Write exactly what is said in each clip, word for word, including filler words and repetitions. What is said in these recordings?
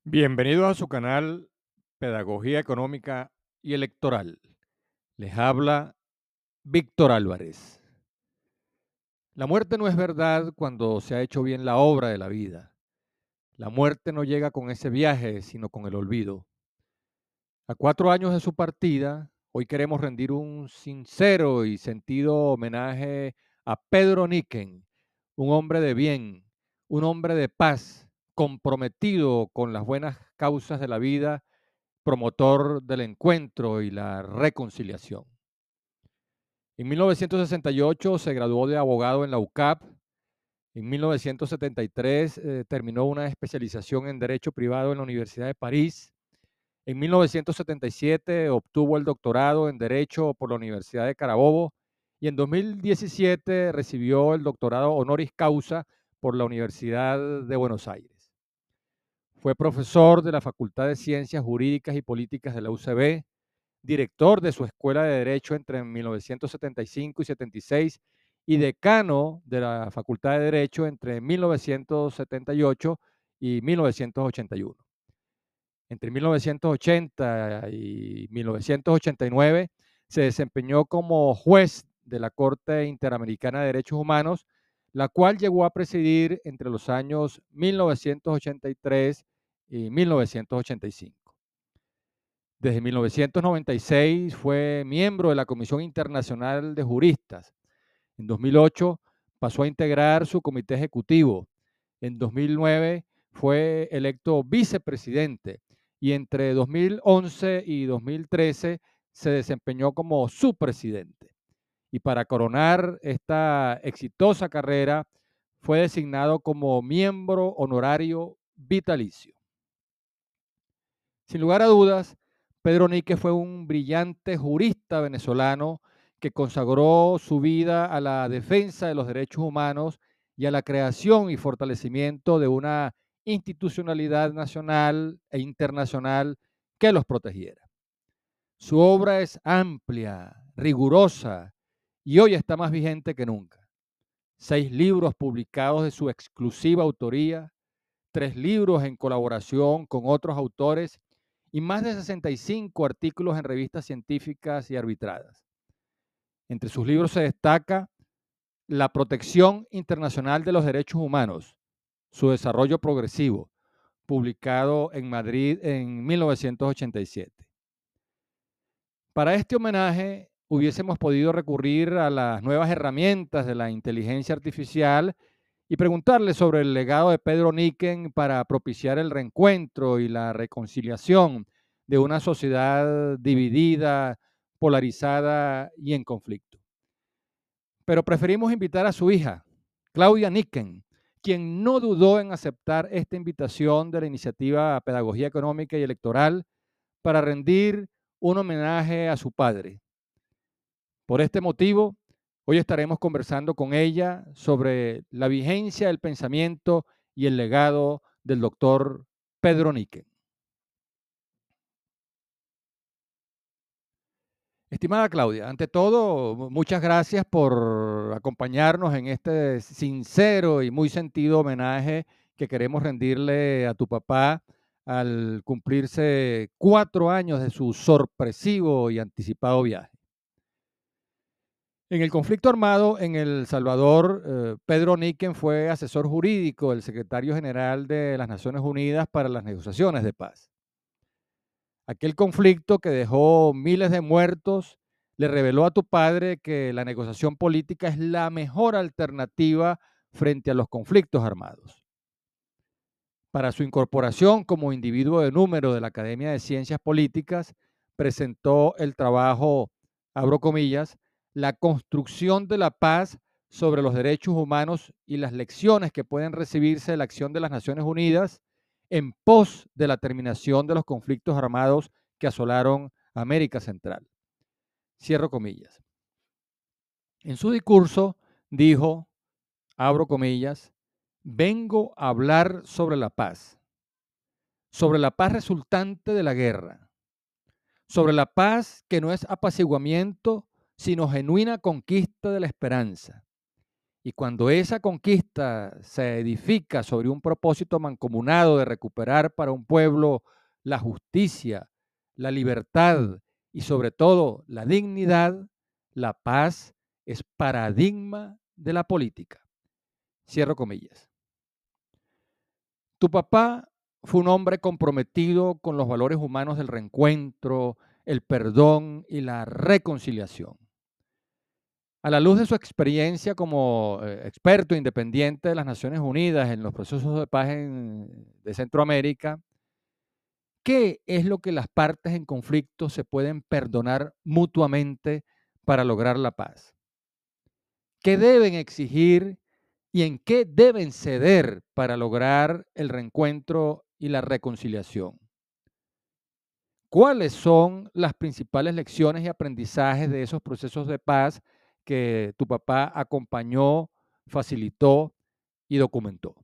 Bienvenidos a su canal Pedagogía Económica y Electoral. Les habla Víctor Álvarez. La muerte no es verdad cuando se ha hecho bien la obra de la vida. La muerte no llega con ese viaje, sino con el olvido. A cuatro años de su partida, hoy queremos rendir un sincero y sentido homenaje a Pedro Niquen, un hombre de bien, un hombre de paz, comprometido con las buenas causas de la vida, promotor del encuentro y la reconciliación. En mil novecientos sesenta y ocho se graduó de abogado en la U C A P. En mil novecientos setenta y tres eh, terminó una especialización en Derecho Privado en la Universidad de París. En mil novecientos setenta y siete obtuvo el doctorado en Derecho por la Universidad de Carabobo y en dos mil diecisiete recibió el doctorado honoris causa por la Universidad de Buenos Aires. Fue profesor de la Facultad de Ciencias Jurídicas y Políticas de la U C B, director de su Escuela de Derecho entre mil novecientos setenta y cinco y setenta y seis y decano de la Facultad de Derecho entre mil novecientos setenta y ocho y mil novecientos ochenta y uno. Entre mil novecientos ochenta y mil novecientos ochenta y nueve se desempeñó como juez de la Corte Interamericana de Derechos Humanos, la cual llegó a presidir entre los años mil novecientos ochenta y tres y mil novecientos ochenta y cinco. Desde mil novecientos noventa y seis fue miembro de la Comisión Internacional de Juristas. En dos mil ocho pasó a integrar su comité ejecutivo. En dos mil nueve fue electo vicepresidente y entre dos mil once y dos mil trece se desempeñó como su presidente. Y para coronar esta exitosa carrera fue designado como miembro honorario vitalicio. Sin lugar a dudas, Pedro Níquez fue un brillante jurista venezolano que consagró su vida a la defensa de los derechos humanos y a la creación y fortalecimiento de una institucionalidad nacional e internacional que los protegiera. Su obra es amplia, rigurosa y hoy está más vigente que nunca. Seis libros publicados de su exclusiva autoría, tres libros en colaboración con otros autores y más de sesenta y cinco artículos en revistas científicas y arbitradas. Entre sus libros se destaca La protección internacional de los derechos humanos, su desarrollo progresivo, publicado en Madrid en mil novecientos ochenta y siete. Para este homenaje hubiésemos podido recurrir a las nuevas herramientas de la inteligencia artificial y preguntarle sobre el legado de Pedro Niquen para propiciar el reencuentro y la reconciliación de una sociedad dividida, polarizada y en conflicto. Pero preferimos invitar a su hija, Claudia Niquen, quien no dudó en aceptar esta invitación de la iniciativa Pedagogía Económica y Electoral para rendir un homenaje a su padre. Por este motivo, hoy estaremos conversando con ella sobre la vigencia del pensamiento y el legado del doctor Pedro Niquen. Estimada Claudia, ante todo, muchas gracias por acompañarnos en este sincero y muy sentido homenaje que queremos rendirle a tu papá al cumplirse cuatro años de su sorpresivo y anticipado viaje. En el conflicto armado en El Salvador, eh, Pedro Niquen fue asesor jurídico del secretario general de las Naciones Unidas para las negociaciones de paz. Aquel conflicto que dejó miles de muertos le reveló a tu padre que la negociación política es la mejor alternativa frente a los conflictos armados. Para su incorporación como individuo de número de la Academia de Ciencias Políticas, presentó el trabajo, abro comillas, la construcción de la paz sobre los derechos humanos y las lecciones que pueden recibirse de la acción de las Naciones Unidas en pos de la terminación de los conflictos armados que asolaron América Central. Cierro comillas. En su discurso dijo, abro comillas, vengo a hablar sobre la paz, sobre la paz resultante de la guerra, sobre la paz que no es apaciguamiento, sino genuina conquista de la esperanza, Y cuando esa conquista se edifica sobre un propósito mancomunado de recuperar para un pueblo la justicia, la libertad y sobre todo la dignidad, la paz es paradigma de la política. Cierro comillas. Tu papá fue un hombre comprometido con los valores humanos del reencuentro, el perdón y la reconciliación. A la luz de su experiencia como eh, experto independiente de las Naciones Unidas en los procesos de paz en- de Centroamérica, ¿qué es lo que las partes en conflicto se pueden perdonar mutuamente para lograr la paz? ¿Qué deben exigir y en qué deben ceder para lograr el reencuentro y la reconciliación? ¿Cuáles son las principales lecciones y aprendizajes de esos procesos de paz que tu papá acompañó, facilitó y documentó?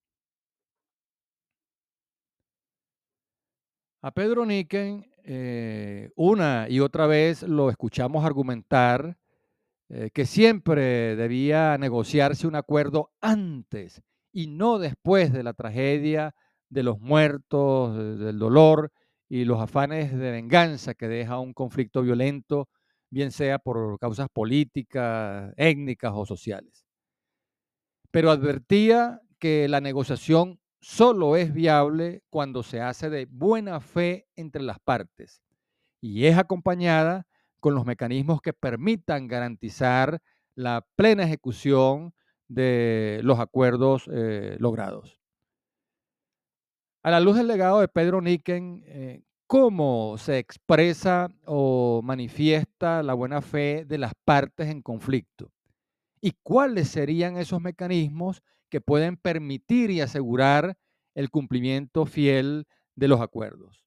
A Pedro Niken, eh, una y otra vez lo escuchamos argumentar eh, que siempre debía negociarse un acuerdo antes y no después de la tragedia, de los muertos, de- del dolor y los afanes de venganza que deja un conflicto violento, bien sea por causas políticas, étnicas o sociales. Pero advertía que la negociación solo es viable cuando se hace de buena fe entre las partes y es acompañada con los mecanismos que permitan garantizar la plena ejecución de los acuerdos eh, logrados. A la luz del legado de Pedro Niken, eh, ¿cómo se expresa o manifiesta la buena fe de las partes en conflicto? ¿Y cuáles serían esos mecanismos que pueden permitir y asegurar el cumplimiento fiel de los acuerdos?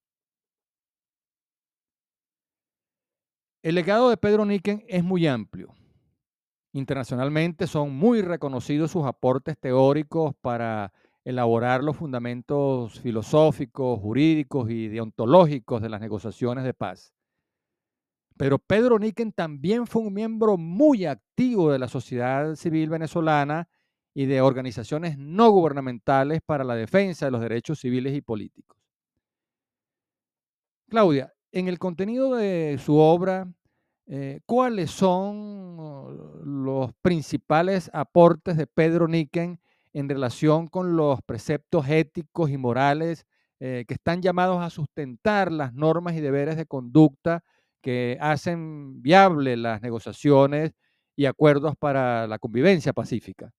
El legado de Pedro Niken es muy amplio. Internacionalmente son muy reconocidos sus aportes teóricos para elaborar los fundamentos filosóficos, jurídicos y deontológicos de las negociaciones de paz. Pero Pedro Niken también fue un miembro muy activo de la sociedad civil venezolana y de organizaciones no gubernamentales para la defensa de los derechos civiles y políticos. Claudia, en el contenido de su obra, eh, ¿cuáles son oh, los principales aportes de Pedro Niken en relación con los preceptos éticos y morales eh, que están llamados a sustentar las normas y deberes de conducta que hacen viable las negociaciones y acuerdos para la convivencia pacífica?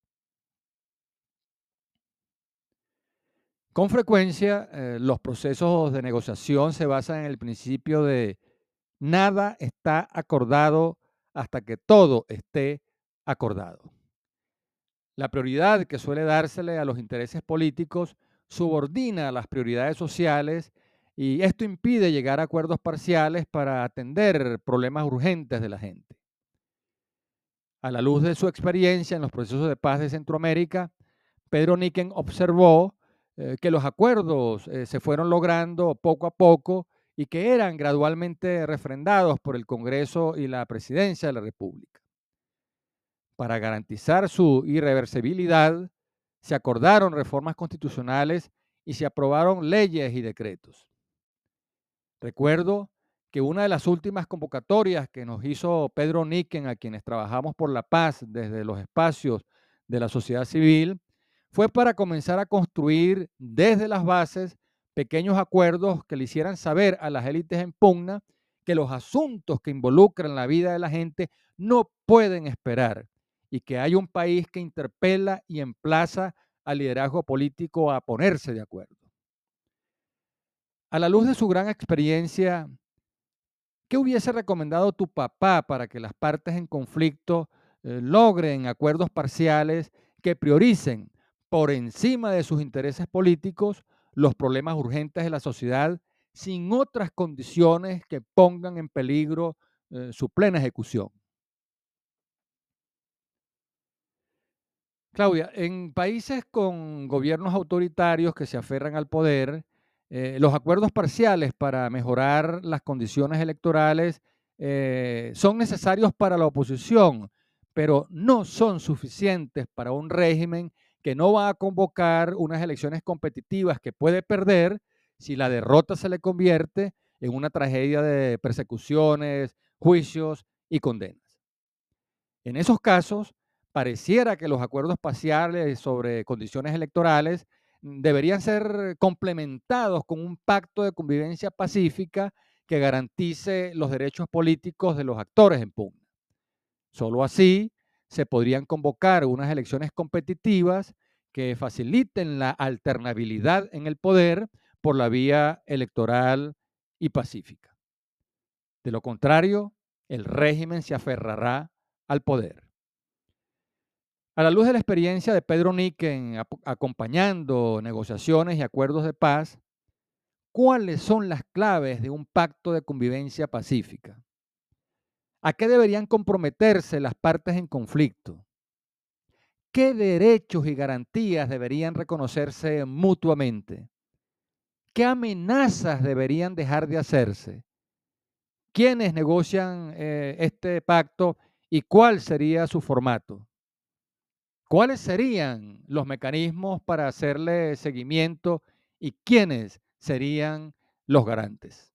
Con frecuencia, eh, los procesos de negociación se basan en el principio de nada está acordado hasta que todo esté acordado. La prioridad que suele dársele a los intereses políticos subordina a las prioridades sociales y esto impide llegar a acuerdos parciales para atender problemas urgentes de la gente. A la luz de su experiencia en los procesos de paz de Centroamérica, Pedro Niken observó eh, que los acuerdos eh, se fueron logrando poco a poco y que eran gradualmente refrendados por el Congreso y la Presidencia de la República. Para garantizar su irreversibilidad, se acordaron reformas constitucionales y se aprobaron leyes y decretos. Recuerdo que una de las últimas convocatorias que nos hizo Pedro Niken a quienes trabajamos por la paz desde los espacios de la sociedad civil fue para comenzar a construir desde las bases pequeños acuerdos que le hicieran saber a las élites en pugna que los asuntos que involucran la vida de la gente no pueden esperar y que hay un país que interpela y emplaza al liderazgo político a ponerse de acuerdo. A la luz de su gran experiencia, ¿qué hubiese recomendado tu papá para que las partes en conflicto eh, logren acuerdos parciales que prioricen por encima de sus intereses políticos los problemas urgentes de la sociedad sin otras condiciones que pongan en peligro eh, su plena ejecución? Claudia, en países con gobiernos autoritarios que se aferran al poder, eh, los acuerdos parciales para mejorar las condiciones electorales eh, son necesarios para la oposición, pero no son suficientes para un régimen que no va a convocar unas elecciones competitivas que puede perder si la derrota se le convierte en una tragedia de persecuciones, juicios y condenas. En esos casos, pareciera que los acuerdos parciales sobre condiciones electorales mm, deberían ser complementados con un pacto de convivencia pacífica que garantice los derechos políticos de los actores en pugna. Solo así se podrían convocar unas elecciones competitivas que faciliten la alternabilidad en el poder por la vía electoral y pacífica. De lo contrario, el régimen se aferrará al poder. A la luz de la experiencia de Pedro Niquen acompañando negociaciones y acuerdos de paz, ¿cuáles son las claves de un pacto de convivencia pacífica? ¿A qué deberían comprometerse las partes en conflicto? ¿Qué derechos y garantías deberían reconocerse mutuamente? ¿Qué amenazas deberían dejar de hacerse? ¿Quiénes negocian eh, este pacto y cuál sería su formato? ¿Cuáles serían los mecanismos para hacerle seguimiento y quiénes serían los garantes?